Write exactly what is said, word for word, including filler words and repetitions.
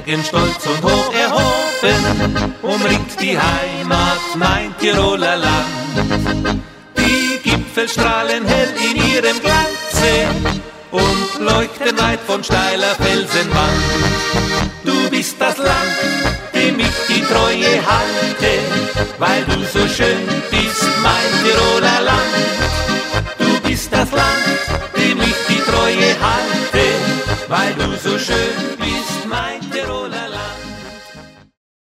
Flanken stolz und hoch erhoben, umringt die Heimat, mein Tiroler Land. Die Gipfel strahlen hell in ihrem Glanze und leuchten weit von steiler Felsenwand. Du bist das Land, dem ich die Treue halte, weil du so schön bist, mein Tiroler Land.